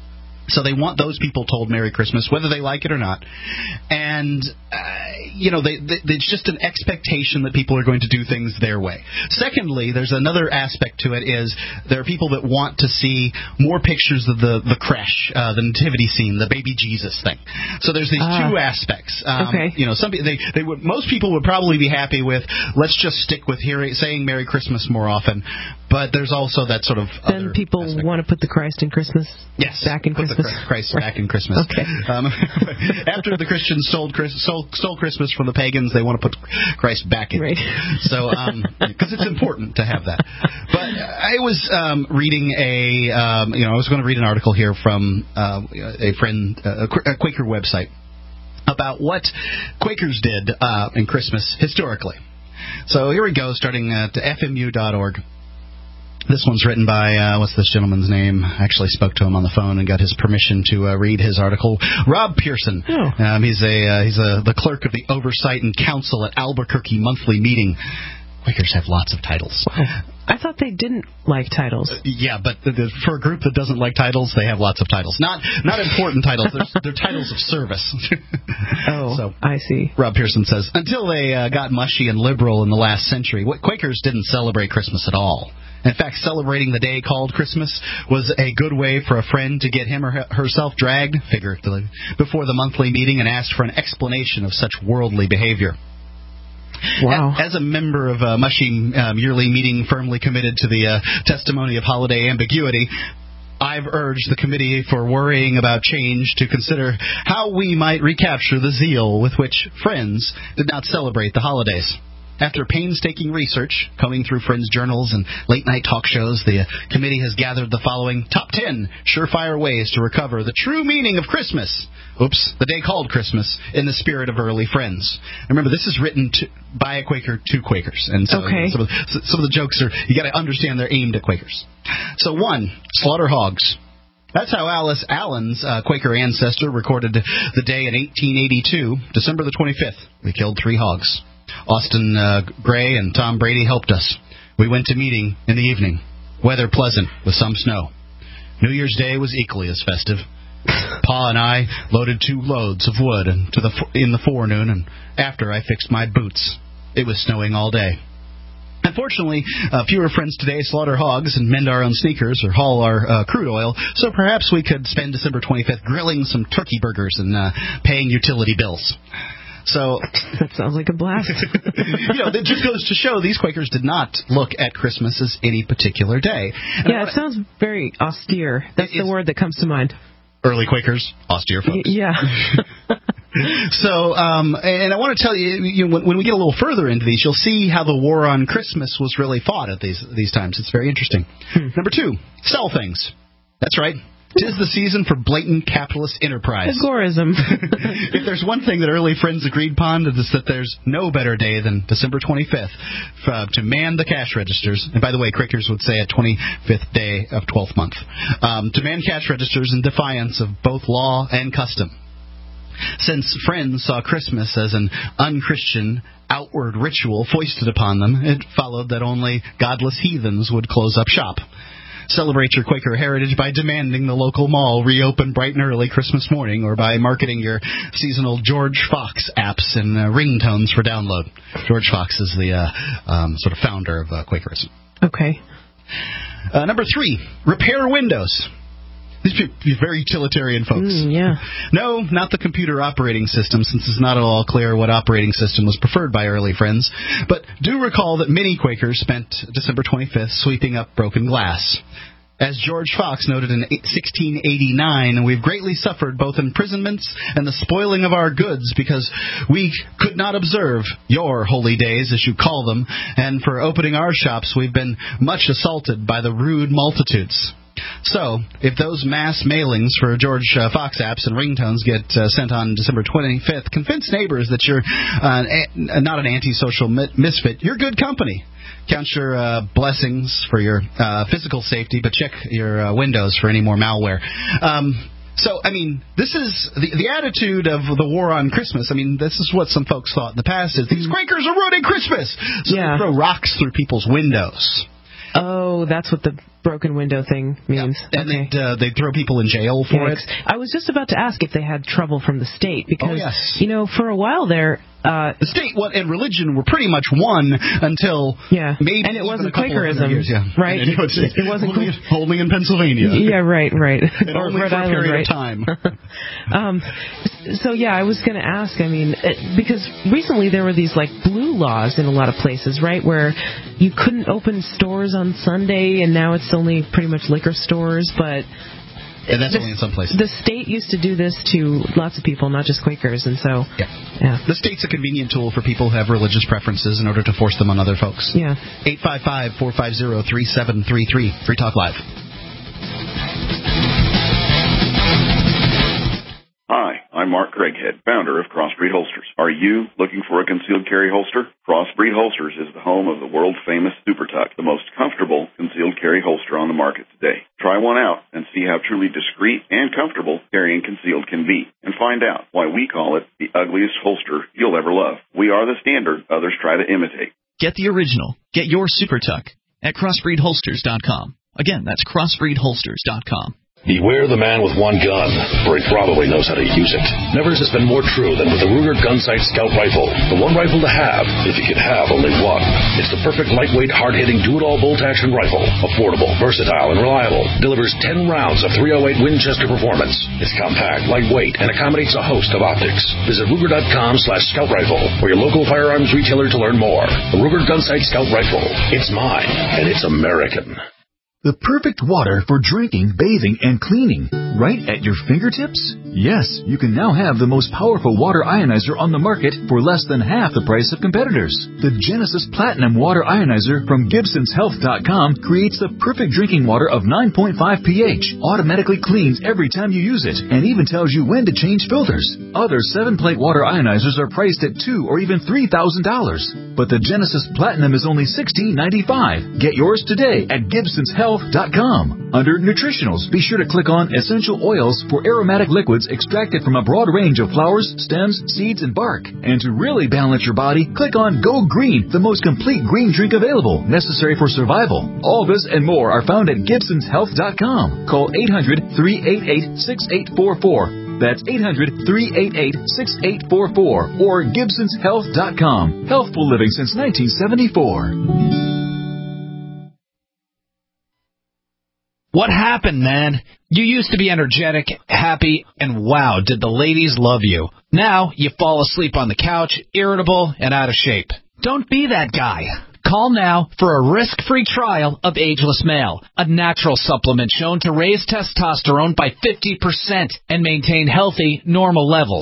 So they want those people told Merry Christmas, whether they like it or not. And, uh, you know, they, they, it's just an expectation that people are going to do things their way. Secondly, there's another aspect to it is there are people that want to see more pictures of the, the creche, uh, the nativity scene, the baby Jesus thing. So there's these uh, two aspects. Um, okay. You know, some they, they would, most people would probably be happy with, let's just stick with hearing, saying Merry Christmas more often. But there's also that sort of Then other people aspect. want to put the Christ in Christmas yes, back in put Christmas. The Christ back in Christmas. Okay. Um, after the Christians stole, stole, stole Christmas from the pagans, they want to put Christ back in. Right. So, because um, it's important to have that. But I was um, reading a, um, you know, I was going to read an article here from uh, a friend, uh, a Quaker website, about what Quakers did uh, in Christmas historically. So here we go, starting at F M U dot org. This one's written by, uh, what's this gentleman's name? I actually spoke to him on the phone and got his permission to uh, read his article. Rob Pearson. Oh. Um, he's a uh, he's a, the clerk of the Oversight and Council at Albuquerque Monthly Meeting. Quakers have lots of titles. Wow. I thought they didn't like titles. Uh, yeah, but the, the, for a group that doesn't like titles, they have lots of titles. Not not important titles. They're, they're titles of service. Oh, so, I see. Rob Pearson says, until they uh, got mushy and liberal in the last century, Quakers didn't celebrate Christmas at all. In fact, celebrating the day called Christmas was a good way for a friend to get him or herself dragged, figuratively, before the monthly meeting and asked for an explanation of such worldly behavior. Wow. As a member of a mushy um, yearly meeting firmly committed to the uh, testimony of holiday ambiguity, I've urged the Committee for Worrying About Change to consider how we might recapture the zeal with which Friends did not celebrate the holidays. After painstaking research, combing through Friends journals and late-night talk shows, the uh, committee has gathered the following top ten surefire ways to recover the true meaning of Christmas. Oops, the day called Christmas, in the spirit of early Friends. Remember, this is written to, by a Quaker to Quakers, and so okay. some, of, some of the jokes are, you got to understand they're aimed at Quakers. So one, slaughter hogs. That's how Alice Allen's uh, Quaker ancestor recorded the day in eighteen eighty-two, December the twenty-fifth. We killed three hogs. Austin uh, Gray and Tom Brady helped us. We went to meeting in the evening. Weather pleasant with some snow. New Year's Day was equally as festive. Pa and I loaded two loads of wood into the in the forenoon, and after I fixed my boots. It was snowing all day. Unfortunately, uh, fewer Friends today slaughter hogs and mend our own sneakers or haul our uh, crude oil, so perhaps we could spend December twenty-fifth grilling some turkey burgers and uh, paying utility bills. So that sounds like a blast. You know, it just goes to show these Quakers did not look at Christmas as any particular day. And yeah, it sounds very austere. That's the word that comes to mind. Early Quakers, austere folks. Y- yeah. So, um, and I want to tell you, you know, when, when we get a little further into these, you'll see how the war on Christmas was really fought at these these times. It's very interesting. Hmm. Number two, sell things. That's right. 'Tis the season for blatant capitalist enterprise. Agorism. If there's one thing that early friends agreed upon, it is that there's no better day than December twenty-fifth uh, to man the cash registers. And by the way, Crickers would say a twenty-fifth day of twelfth month. Um, to man cash registers in defiance of both law and custom. Since Friends saw Christmas as an unchristian outward ritual foisted upon them, it followed that only godless heathens would close up shop. Celebrate your Quaker heritage by demanding the local mall reopen bright and early Christmas morning, or by marketing your seasonal George Fox apps and uh, ringtones for download. George Fox is the uh, um, sort of founder of uh, Quakerism. Okay. Uh, number three, repair windows. These are very utilitarian folks. Mm, yeah. No, not the computer operating system, since it's not at all clear what operating system was preferred by early friends. But do recall that many Quakers spent December twenty-fifth sweeping up broken glass. As George Fox noted in sixteen eighty-nine, we've greatly suffered both imprisonments and the spoiling of our goods because we could not observe your holy days, as you call them, and for opening our shops we've been much assaulted by the rude multitudes. So, if those mass mailings for George uh, Fox apps and ringtones get uh, sent on December twenty-fifth, convince neighbors that you're uh, a- not an antisocial mi- misfit. You're good company. Count your uh, blessings for your uh, physical safety, but check your uh, windows for any more malware. Um, so, I mean, this is the, the attitude of the war on Christmas. I mean, this is what some folks thought in the past, is these Quakers are ruining Christmas. So yeah. they throw rocks through people's windows. Oh, that's what the broken window thing means. Yeah. And okay. they'd, uh, they'd throw people in jail for Yikes. it. I was just about to ask if they had trouble from the state, because, oh, yes. you know, for a while there... Uh, the state what, and religion were pretty much one until yeah. maybe and it wasn't a couple Quakerism, years, yeah. right? And, you know, it's, it, it wasn't only, only in Pennsylvania. Yeah, right, right. or only Rhode for Island, a period right? of time. um, so yeah, I was going to ask. I mean, it, because recently there were these like blue laws in a lot of places, right, where you couldn't open stores on Sunday, and now it's only pretty much liquor stores, but. And that's the, only in some places. The state used to do this to lots of people, not just Quakers, and so... Yeah. yeah. The state's a convenient tool for people who have religious preferences in order to force them on other folks. Yeah. eight five five, four five zero, three seven three three. Free Talk Live. Hi, I'm Mark Craighead, founder of Crossbreed Holsters. Are you looking for a concealed carry holster? Crossbreed Holsters is the home of the world-famous Super Tuck, the most comfortable concealed carry holster on the market today. Try one out and see how truly discreet and comfortable carrying concealed can be, and find out why we call it the ugliest holster you'll ever love. We are the standard others try to imitate. Get the original. Get your Super Tuck at crossbreed holsters dot com. Again, that's crossbreed holsters dot com. Beware the man with one gun, for he probably knows how to use it. Never has this been more true than with the Ruger Gunsight Scout Rifle. The one rifle to have, if you could have only one. It's the perfect lightweight, hard-hitting, do-it-all bolt-action rifle. Affordable, versatile, and reliable. Delivers ten rounds of three oh eight Winchester performance. It's compact, lightweight, and accommodates a host of optics. Visit Ruger dot com slash Scout Rifle or your local firearms retailer to learn more. The Ruger Gunsight Scout Rifle. It's mine, and it's American. The perfect water for drinking, bathing, and cleaning. Right at your fingertips? Yes, you can now have the most powerful water ionizer on the market for less than half the price of competitors. The Genesis Platinum Water Ionizer from Gibsons Health dot com creates the perfect drinking water of nine point five pH, automatically cleans every time you use it, and even tells you when to change filters. Other seven-plate water ionizers are priced at two thousand dollars or even three thousand dollars. But the Genesis Platinum is only sixteen ninety-five dollars. Get yours today at Gibsons Health dot com. Under Nutritionals, be sure to click on Essential Oils for aromatic liquids extracted from a broad range of flowers, stems, seeds, and bark. And to really balance your body, click on Go Green, the most complete green drink available, necessary for survival. All this and more are found at Gibsons Health dot com. Call eight hundred, three eight eight, six eight four four. That's eight hundred, three eight eight, six eight four four or Gibsons Health dot com. Healthful living since nineteen seventy-four. What happened, man? You used to be energetic, happy, and wow, did the ladies love you. Now you fall asleep on the couch, irritable, and out of shape. Don't be that guy. Call now for a risk-free trial of Ageless Male, a natural supplement shown to raise testosterone by fifty percent and maintain healthy, normal levels.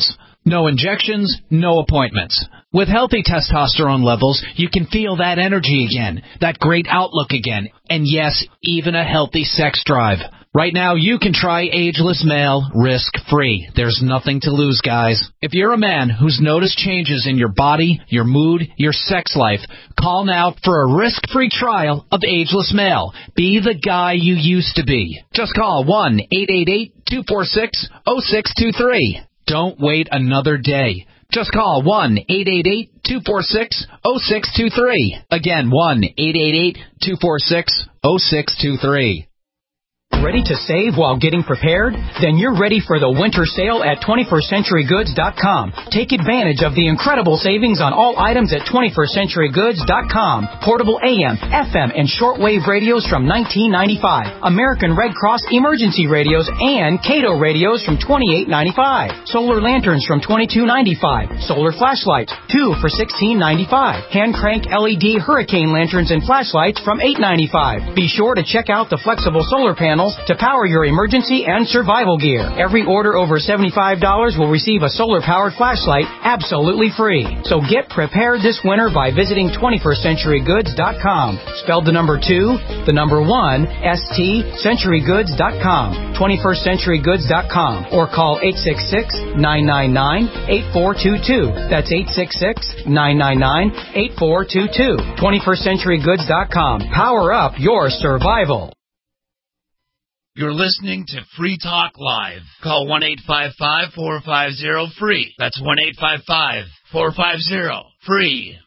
No injections, no appointments. With healthy testosterone levels, you can feel that energy again, that great outlook again, and yes, even a healthy sex drive. Right now, you can try Ageless Male risk-free. There's nothing to lose, guys. If you're a man who's noticed changes in your body, your mood, your sex life, call now for a risk-free trial of Ageless Male. Be the guy you used to be. Just call one eight eight eight, two four six, zero six two three. Don't wait another day. Just call one eight eight eight, two four six, zero six two three. Again, one eight eight eight, two four six, zero six two three. Ready to save while getting prepared? Then you're ready for the winter sale at twenty-first century goods dot com. Take advantage of the incredible savings on all items at twenty-first century goods dot com. Portable A M, F M, and shortwave radios from nineteen ninety-five. American Red Cross emergency radios and Cato radios from twenty-eight ninety-five. Solar lanterns from twenty-two ninety-five. Solar flashlights, two for sixteen ninety-five. Hand crank L E D hurricane lanterns and flashlights from eight ninety-five. Be sure to check out the flexible solar panels to power your emergency and survival gear. Every order over seventy-five dollars will receive a solar-powered flashlight absolutely free. So get prepared this winter by visiting twenty-first century goods dot com. Spelled the number two, the number one, S T, century goods dot com. twenty-first century goods dot com. Or call eight six six, nine nine nine, eight four two two. That's eight six six, nine nine nine, eight four two two. twenty-first century goods dot com. Power up your survival. You're listening to Free Talk Live. Call one eight five five, four five zero, free. That's one eight five five, four five zero, free.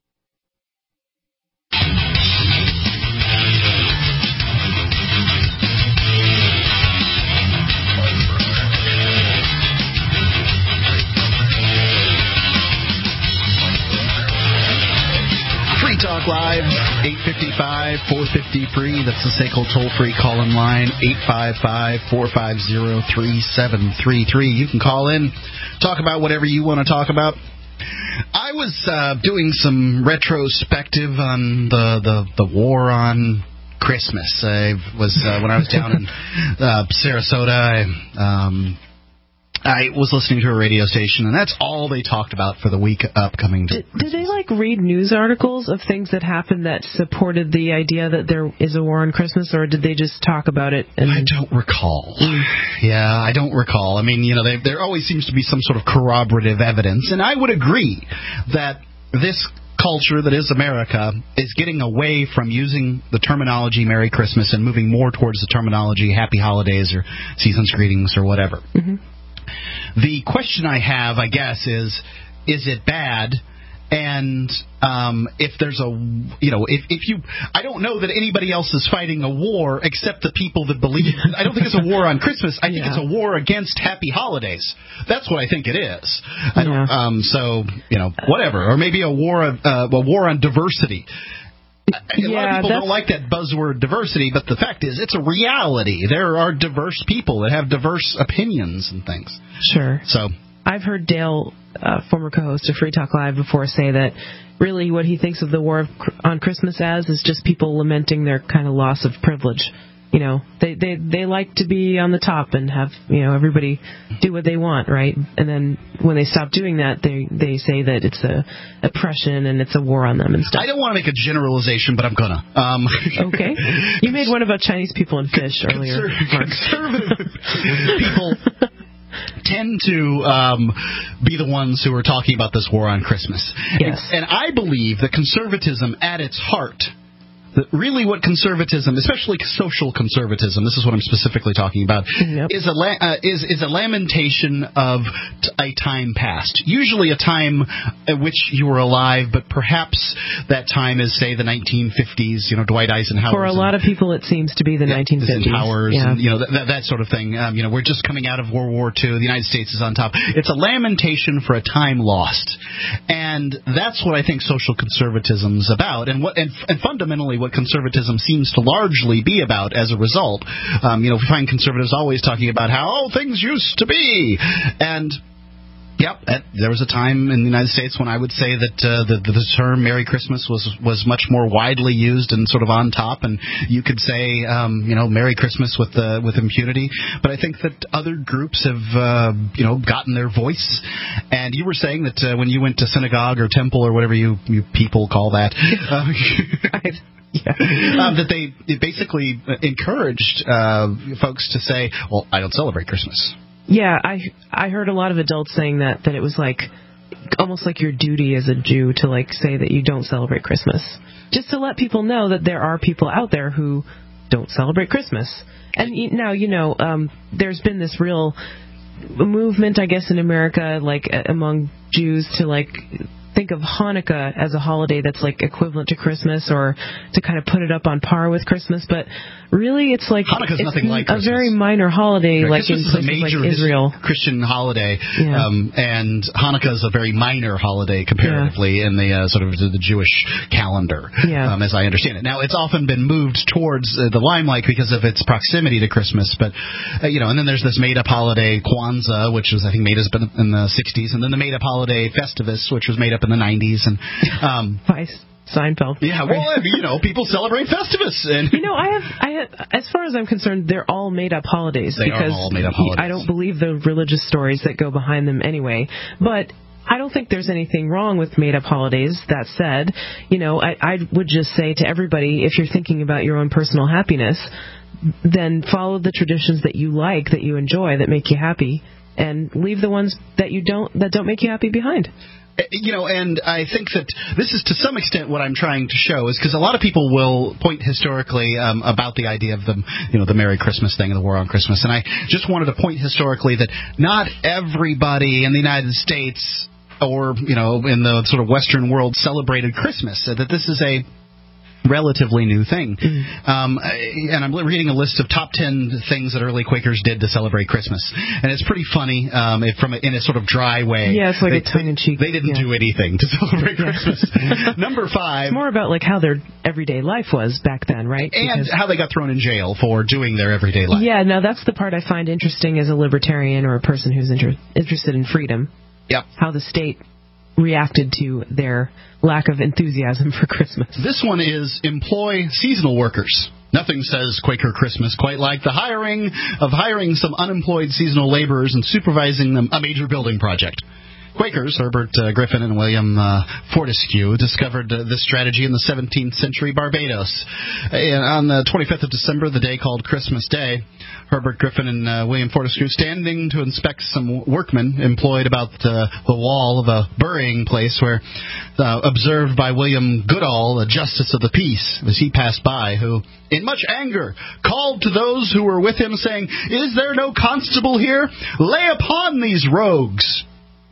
Free Talk Live, eight five five, four five zero, free. That's the S A C L toll-free call-in line, eight five five, four five zero, three seven three three. You can call in, talk about whatever you want to talk about. I was uh, doing some retrospective on the, the, the war on Christmas. I was uh, when I was down in uh, Sarasota, I... Um, I was listening to a radio station, and that's all they talked about for the week upcoming. Did, did they, like, read news articles of things that happened that supported the idea that there is a war on Christmas, or did they just talk about it? And... I don't recall. Yeah, I don't recall. I mean, you know, they, there always seems to be some sort of corroborative evidence, and I would agree that this culture that is America is getting away from using the terminology Merry Christmas and moving more towards the terminology Happy Holidays or Season's Greetings or whatever. Mm-hmm. The question I have, I guess, is, is it bad? And um, if there's a, you know, if, if you, I don't know that anybody else is fighting a war except the people that believe. I don't think it's a war on Christmas. I think yeah. it's a war against Happy Holidays. That's what I think it is. I don't, yeah. um, so, you know, whatever. Or maybe a war, of, uh, a war on diversity. A yeah, lot of people that's... don't like that buzzword diversity, but the fact is it's a reality. There are diverse people that have diverse opinions and things. Sure. So I've heard Dale, uh, former co-host of Free Talk Live, before say that really what he thinks of the war on Christmas as is just people lamenting their kind of loss of privilege. You know, they, they, they like to be on the top and have, you know, everybody do what they want, right? And then when they stop doing that, they they say that it's a oppression and it's a war on them and stuff. I don't want to make a generalization, but I'm gonna. Um, okay. You made one about Chinese people and fish earlier. Conser- conservative people tend to um, be the ones who are talking about this war on Christmas. Yes. And, and I believe that conservatism at its heart, that really what conservatism, especially social conservatism, this is what I'm specifically talking about, yep. is a la- uh, is is a lamentation of t- a time past. Usually a time at which you were alive, but perhaps that time is, say, the nineteen fifties. You know, Dwight Eisenhower. For a lot and, of people, it seems to be the yeah, nineteen fifties. Eisenhower's yeah. and you know that, that, that sort of thing. Um, you know, we're just coming out of World War Two. The United States is on top. It's a lamentation for a time lost, and that's what I think social conservatism is about, and what and, and fundamentally what conservatism seems to largely be about as a result. Um, you know, we find conservatives always talking about how oh, things used to be. And Yep, at, there was a time in the United States when I would say that uh, the, the term Merry Christmas was was much more widely used and sort of on top, and you could say, um, you know, Merry Christmas with uh, with impunity. But I think that other groups have, uh, you know, gotten their voice. And you were saying that uh, when you went to synagogue or temple or whatever you, you people call that, uh, yeah. um, that they basically encouraged uh, folks to say, well, I don't celebrate Christmas. Yeah, I I heard a lot of adults saying that, that it was like almost like your duty as a Jew to like say that you don't celebrate Christmas. Just to let people know that there are people out there who don't celebrate Christmas. And now, you know, um, there's been this real movement, I guess, in America, like among Jews to like think of Hanukkah as a holiday that's like equivalent to Christmas, or to kind of put it up on par with Christmas. But really, it's like Hanukkah's it's nothing like a Christmas. very minor holiday, Right. like Christmas in places is a major like Israel. Christian holiday, Yeah. um, and Hanukkah is a very minor holiday comparatively yeah. in the uh, sort of the, the Jewish calendar, yeah. um, as I understand it. Now, it's often been moved towards uh, the limelight because of its proximity to Christmas, but uh, you know, and then there's this made-up holiday Kwanzaa, which was I think made up in the sixties, and then the made-up holiday Festivus, which was made up in the nineties, and um, By Seinfeld. Yeah, well, I mean, you know, people celebrate Festivus, and you know, I have, I have, as far as I'm concerned, they're all made-up holidays. They because are all made-up holidays. I don't believe the religious stories that go behind them anyway. But I don't think there's anything wrong with made-up holidays. That said, you know, I, I would just say to everybody, if you're thinking about your own personal happiness, then follow the traditions that you like, that you enjoy, that make you happy, and leave the ones that you don't, that don't make you happy behind. You know, and I think that this is to some extent what I'm trying to show, is because a lot of people will point historically um, about the idea of the, you know, the Merry Christmas thing and the war on Christmas, and I just wanted to point historically that not everybody in the United States or, you know, in the sort of Western world celebrated Christmas, so that this is a relatively new thing. Mm. Um, and I'm reading a list of top ten things that early Quakers did to celebrate Christmas. And it's pretty funny um, if from a, in a sort of dry way. Yeah, it's like they, a tongue-in-cheek. They, they didn't yeah. do anything to celebrate yeah. Christmas. Number five. It's more about like how their everyday life was back then, right? And because, how they got thrown in jail for doing their everyday life. Yeah, no, that's the part I find interesting as a libertarian or a person who's inter- interested in freedom. Yep. How the state reacted to their lack of enthusiasm for Christmas. This one is employ seasonal workers. Nothing says Quaker Christmas quite like the hiring of hiring some unemployed seasonal laborers and supervising them a major building project. Quakers, Herbert uh, Griffin and William uh, Fortescue, discovered uh, this strategy in the seventeenth century Barbados. And on the twenty-fifth of December, the day called Christmas Day, Herbert Griffin and uh, William Fortescue, standing to inspect some workmen employed about uh, the wall of a burying place, were uh, observed by William Goodall, the Justice of the Peace, as he passed by, who, in much anger, called to those who were with him, saying, "Is there no constable here? Lay upon these rogues."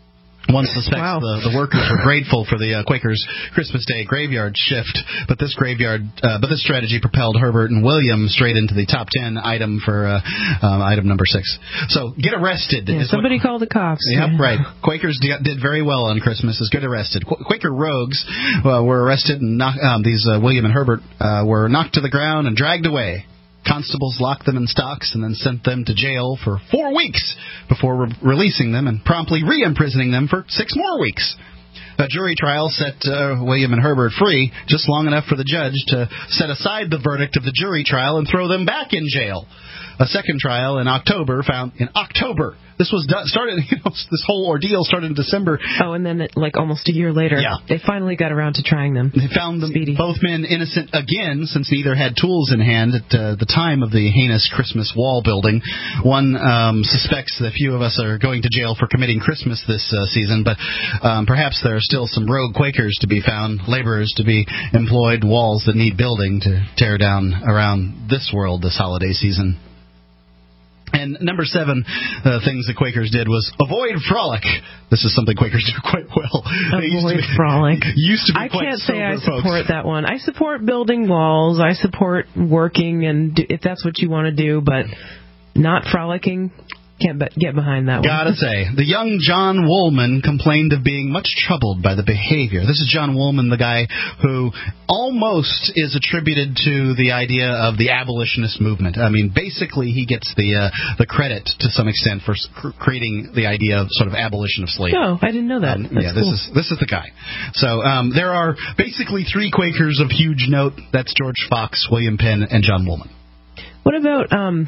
One suspects wow. the, the workers were grateful for the uh, Quakers' Christmas Day graveyard shift, but this graveyard, uh, but this strategy propelled Herbert and William straight into the top ten item for uh, um, item number six. So get arrested. Yeah, somebody what, called the cops. Yep, yeah. right. Quakers d- did very well on Christmas. Is get arrested. Qu- Quaker rogues uh, were arrested, and knock, um, these uh, William and Herbert uh, were knocked to the ground and dragged away. Constables locked them in stocks and then sent them to jail for four weeks before re- releasing them and promptly re-imprisoning them for six more weeks. A jury trial set uh, William and Herbert free just long enough for the judge to set aside the verdict of the jury trial and throw them back in jail. A second trial in October found in October. This was done, started. You know, this whole ordeal started in December. Oh, and then it, like almost a year later, yeah. they finally got around to trying them. They found them Speedy. both men innocent again, since neither had tools in hand at uh, the time of the heinous Christmas wall building. One um, suspects that few of us are going to jail for committing Christmas this uh, season, but um, perhaps there are still some rogue Quakers to be found, laborers to be employed, walls that need building to tear down around this world this holiday season. And number seven, uh, things the Quakers did was avoid frolic. This is something Quakers do quite well. Avoid be, frolic. Used to be I quite can't say I folks. support that one. I support building walls. I support working, and do, if that's what you want to do, but not frolicking. can't be- get behind that one. Gotta say, the young John Woolman complained of being much troubled by the behavior. This is John Woolman, the guy who almost is attributed to the idea of the abolitionist movement. I mean, basically, he gets the uh, the credit to some extent for cr- creating the idea of sort of abolition of slavery. No, I didn't know that. Um, That's yeah, this cool. is this is the guy. So um, there are basically three Quakers of huge note. That's George Fox, William Penn, and John Woolman. What about um,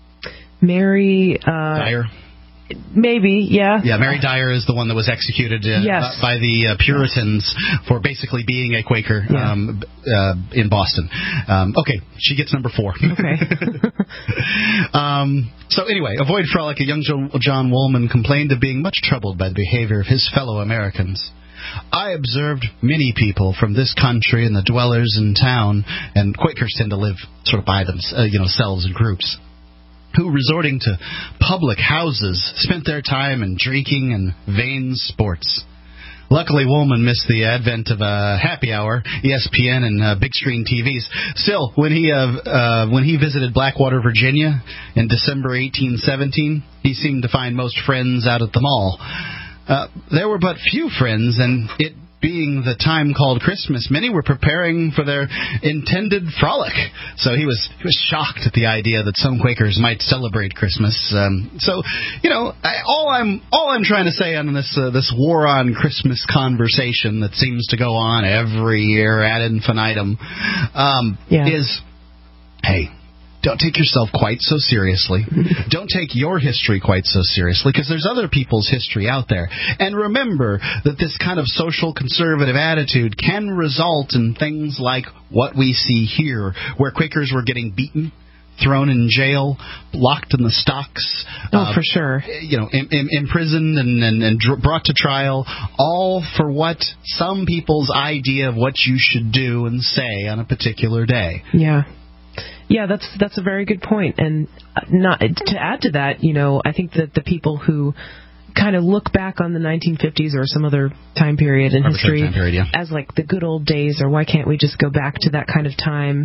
Mary uh, Dyer? Maybe, yeah. Yeah, Mary Dyer is the one that was executed uh, Yes. by the uh, Puritans for basically being a Quaker Yeah. um, uh, in Boston. Um, okay, she gets number four. Okay. um, so anyway, avoid frolic. A young Jo- John Woolman complained of being much troubled by the behavior of his fellow Americans. I observed many people from this country and the dwellers in town, and Quakers tend to live sort of by them, uh, you know, selves in groups, who, resorting to public houses, spent their time in drinking and vain sports. Luckily, Woolman missed the advent of a happy hour, E S P N, and uh, big screen T Vs. Still, when he uh, uh, when he visited Blackwater, Virginia, in December eighteen seventeen, he seemed to find most friends out at the mall. Uh, there were but few friends, and it being the time called Christmas, many were preparing for their intended frolic. So he was he was shocked at the idea that some Quakers might celebrate Christmas. Um, so, you know, I, all I'm all I'm trying to say on this uh, this war on Christmas conversation that seems to go on every year ad infinitum um, Yeah. is, hey, don't take yourself quite so seriously. Don't take your history quite so seriously, because there's other people's history out there. And remember that this kind of social conservative attitude can result in things like what we see here, where Quakers were getting beaten, thrown in jail, locked in the stocks. Oh, uh, for sure. You know, in, in, imprisoned and, and, and dr- brought to trial, all for what some people's idea of what you should do and say on a particular day. Yeah. Yeah, that's that's a very good point. And not to add to that, you know, I think that the people who kind of look back on the nineteen fifties or some other time period in history time period, yeah. as like the good old days, or why can't we just go back to that kind of time?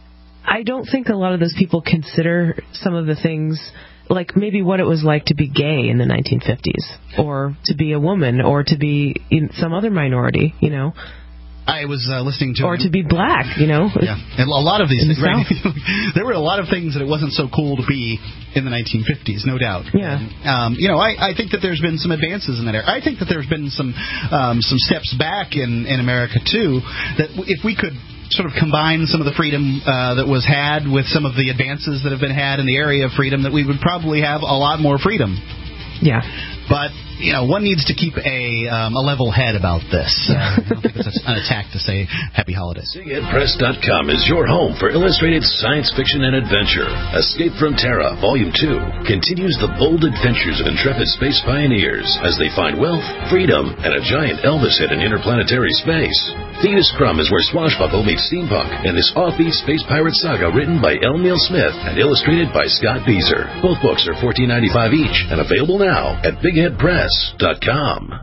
I don't think a lot of those people consider some of the things, like maybe what it was like to be gay in the nineteen fifties, or to be a woman, or to be in some other minority, you know. I was uh, listening to... Or to be black, you know. Yeah, and a lot of these In things, the right? South. There were a lot of things that it wasn't so cool to be in the nineteen fifties, no doubt. Yeah. Um, you know, I, I think that there's been some advances in that area. I think that there's been some um, some steps back in, in America, too, that if we could sort of combine some of the freedom uh, that was had with some of the advances that have been had in the area of freedom, that we would probably have a lot more freedom. Yeah. But, you know, one needs to keep a um, a level head about this. Uh, I don't think it's an attack to say happy holidays. Big Ed Press dot com is your home for illustrated science fiction and adventure. Escape from Terra, Volume two, continues the bold adventures of intrepid space pioneers as they find wealth, freedom, and a giant Elvis hit in interplanetary space. Thetis Crumb is where swashbuckle meets steampunk in this offbeat space pirate saga written by L. Neil Smith and illustrated by Scott Beezer. Both books are fourteen ninety-five each and available now at Big Ed Press dot com.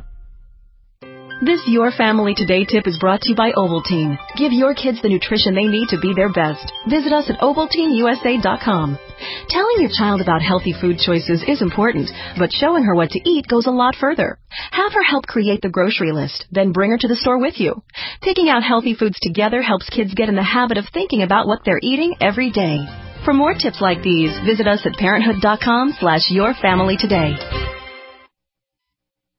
This Your Family Today tip is brought to you by Ovaltine. Give your kids the nutrition they need to be their best. Visit us at Ovaltine U S A dot com. Telling your child about healthy food choices is important, but showing her what to eat goes a lot further. Have her help create the grocery list, then bring her to the store with you. Picking out healthy foods together helps kids get in the habit of thinking about what they're eating every day. For more tips like these, visit us at parenthood dot com slash your family today.